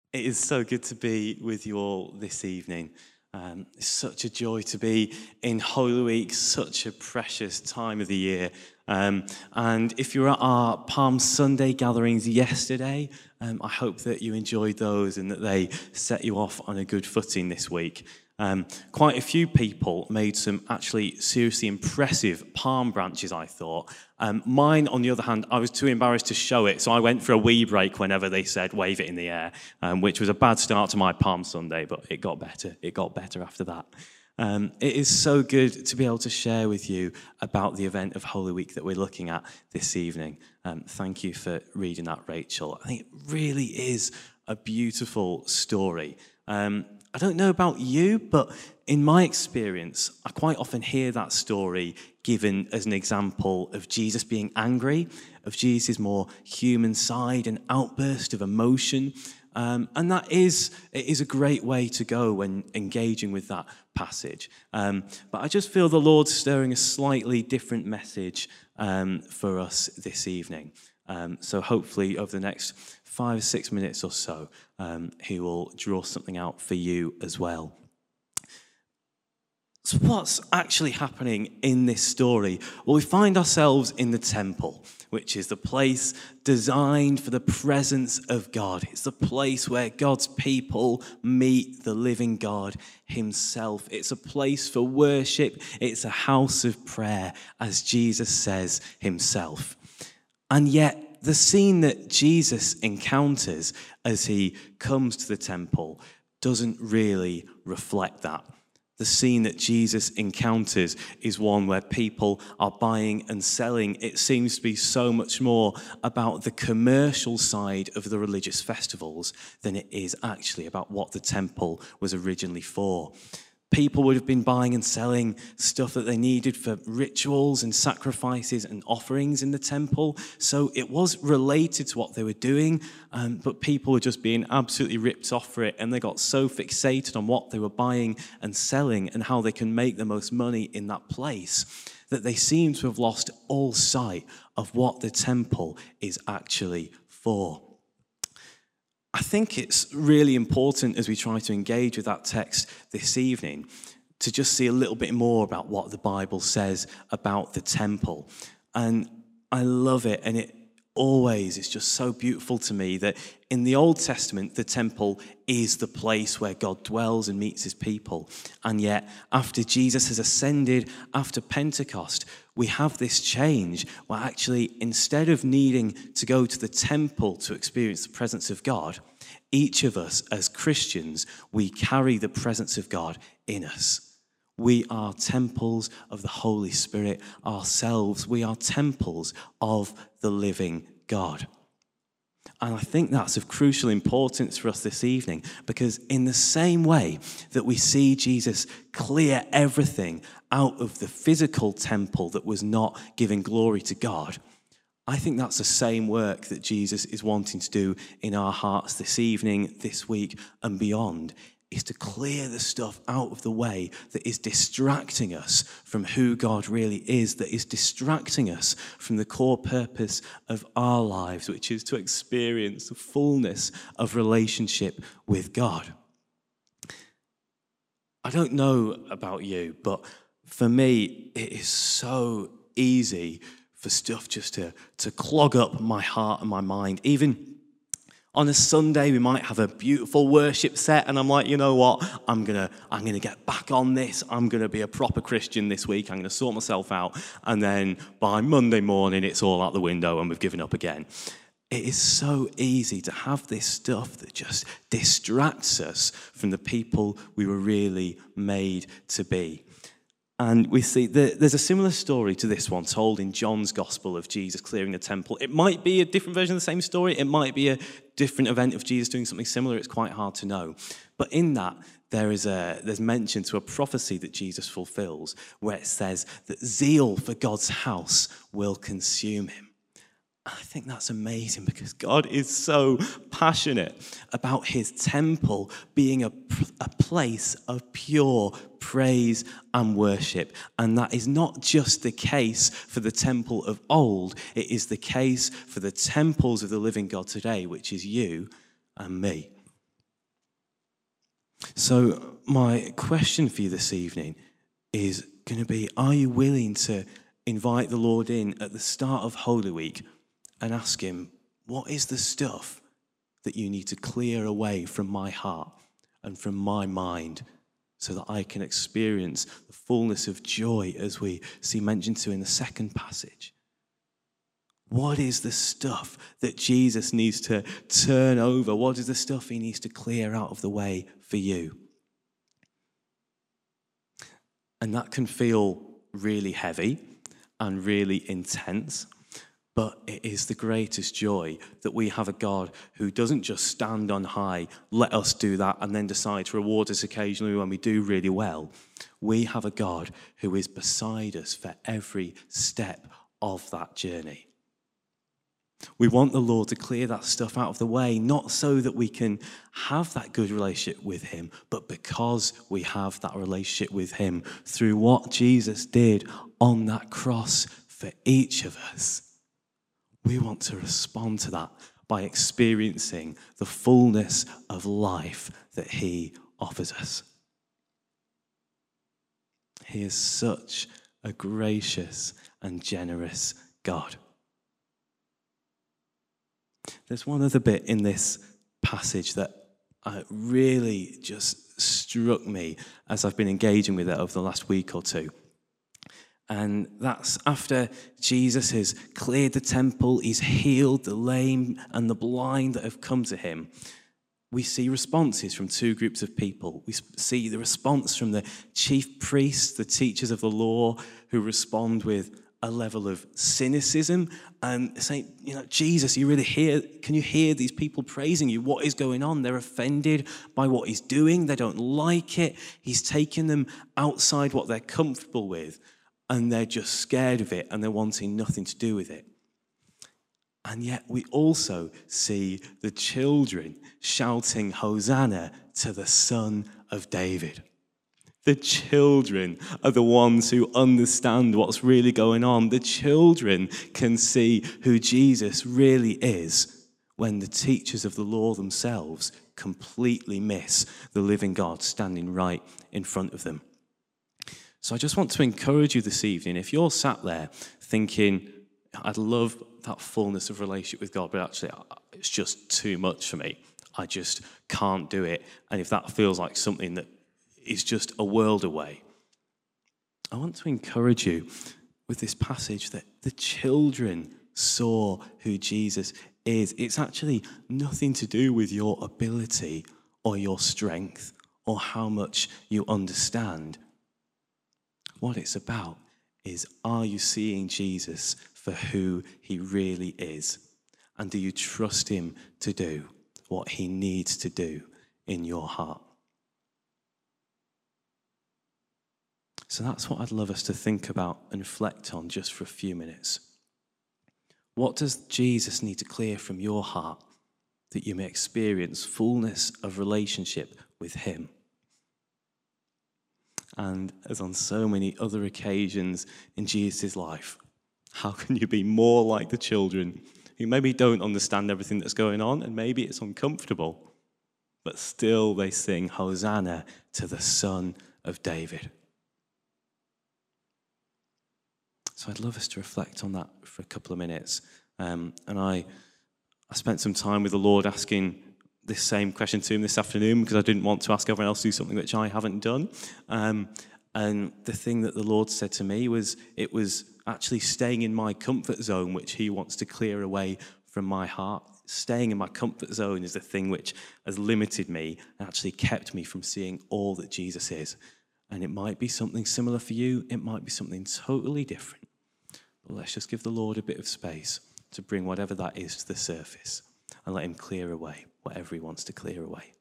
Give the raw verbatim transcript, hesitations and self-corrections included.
It is so good to be with you all this evening. Um, it's such a joy to be in Holy Week, such a precious time of the year. Um, and if you were at our Palm Sunday gatherings yesterday, um, I hope that you enjoyed those and that they set you off on a good footing this week. Um, quite a few people made some actually seriously impressive palm branches, I thought. Um, mine, on the other hand, I was too embarrassed to show it, so I went for a wee break whenever they said wave it in the air, um, which was a bad start to my Palm Sunday, but it got better. It got better after that. Um, it is so good to be able to share with you about the event of Holy Week that we're looking at this evening. Um, thank you for reading that, Rachel. I think it really is a beautiful story. Um, I don't know about you, but in my experience, I quite often hear that story given as an example of Jesus being angry, of Jesus' more human side, an outburst of emotion. Um, and that is, it is a great way to go when engaging with that passage. Um, but I just feel the Lord's stirring a slightly different message um, for us this evening. Um, so hopefully over the next five or six minutes or so, um, he will draw something out for you as well. So what's actually happening in this story? Well, we find ourselves in the temple, which is the place designed for the presence of God. It's the place where God's people meet the living God himself. It's a place for worship. It's a house of prayer, as Jesus says himself. And yet, the scene that Jesus encounters as he comes to the temple doesn't really reflect that. The scene that Jesus encounters is one where people are buying and selling. It seems to be so much more about the commercial side of the religious festivals than it is actually about what the temple was originally for. People would have been buying and selling stuff that they needed for rituals and sacrifices and offerings in the temple. So it was related to what they were doing, um, but people were just being absolutely ripped off for it, and they got so fixated on what they were buying and selling and how they can make the most money in that place that they seem to have lost all sight of what the temple is actually for. I think it's really important as we try to engage with that text this evening to just see a little bit more about what the Bible says about the temple. And I love it, and it always is just so beautiful to me that in the Old Testament, the temple is the place where God dwells and meets his people. And yet, after Jesus has ascended, after Pentecost, we have this change where actually, instead of needing to go to the temple to experience the presence of God, each of us as Christians, we carry the presence of God in us. We are temples of the Holy Spirit ourselves. We are temples of the living God. And I think that's of crucial importance for us this evening, because in the same way that we see Jesus clear everything out of the physical temple that was not giving glory to God, I think that's the same work that Jesus is wanting to do in our hearts this evening, this week, and beyond, is to clear the stuff out of the way that is distracting us from who God really is, that is distracting us from the core purpose of our lives, which is to experience the fullness of relationship with God. I don't know about you, but for me, it is so easy for stuff just to, to clog up my heart and my mind. Even on a Sunday, we might have a beautiful worship set, and I'm like, you know what? I'm gonna, I'm gonna get back on this. I'm gonna be a proper Christian this week. I'm gonna sort myself out, and then by Monday morning, it's all out the window, and we've given up again. It is so easy to have this stuff that just distracts us from the people we were really made to be. And we see that there's a similar story to this one told in John's Gospel of Jesus clearing the temple. It might be a different version of the same story. It might be a different event of Jesus doing something similar. It's quite hard to know. But in that, there is a there's mention to a prophecy that Jesus fulfills where it says that zeal for God's house will consume him. I think that's amazing because God is so passionate about his temple being a, a place of pure praise and worship. And that is not just the case for the temple of old. It is the case for the temples of the living God today, which is you and me. So my question for you this evening is going to be, are you willing to invite the Lord in at the start of Holy Week and ask him, what is the stuff that you need to clear away from my heart and from my mind so that I can experience the fullness of joy as we see mentioned to in the second passage? What is the stuff that Jesus needs to turn over? What is the stuff he needs to clear out of the way for you? And that can feel really heavy and really intense, but it is the greatest joy that we have a God who doesn't just stand on high, let us do that, and then decide to reward us occasionally when we do really well. We have a God who is beside us for every step of that journey. We want the Lord to clear that stuff out of the way, not so that we can have that good relationship with him, but because we have that relationship with him through what Jesus did on that cross for each of us. We want to respond to that by experiencing the fullness of life that he offers us. He is such a gracious and generous God. There's one other bit in this passage that uh, really just struck me as I've been engaging with it over the last week or two. And that's after Jesus has cleared the temple, he's healed the lame and the blind that have come to him. We see responses from two groups of people. We see the response from the chief priests, the teachers of the law, who respond with a level of cynicism and saying, you know, Jesus, you really hear, can you hear these people praising you? What is going on? They're offended by what he's doing. They don't like it. He's taking them outside what they're comfortable with, and they're just scared of it, and they're wanting nothing to do with it. And yet we also see the children shouting Hosanna to the Son of David. The children are the ones who understand what's really going on. The children can see who Jesus really is when the teachers of the law themselves completely miss the living God standing right in front of them. So I just want to encourage you this evening, if you're sat there thinking, I'd love that fullness of relationship with God, but actually it's just too much for me. I just can't do it. And if that feels like something that is just a world away, I want to encourage you with this passage that the children saw who Jesus is. It's actually nothing to do with your ability or your strength or how much you understand. What it's about is, are you seeing Jesus for who he really is? And do you trust him to do what he needs to do in your heart? So that's what I'd love us to think about and reflect on just for a few minutes. What does Jesus need to clear from your heart that you may experience fullness of relationship with him? And as on so many other occasions in Jesus' life, how can you be more like the children who maybe don't understand everything that's going on, and maybe it's uncomfortable, but still they sing Hosanna to the Son of David? So I'd love us to reflect on that for a couple of minutes. Um, and I, I spent some time with the Lord asking this same question to him this afternoon because I didn't want to ask everyone else to do something which I haven't done. Um, and the thing that the Lord said to me was, it was actually staying in my comfort zone, which he wants to clear away from my heart. Staying in my comfort zone is the thing which has limited me and actually kept me from seeing all that Jesus is. And it might be something similar for you. It might be something totally different. But let's just give the Lord a bit of space to bring whatever that is to the surface and let him clear away whatever he wants to clear away.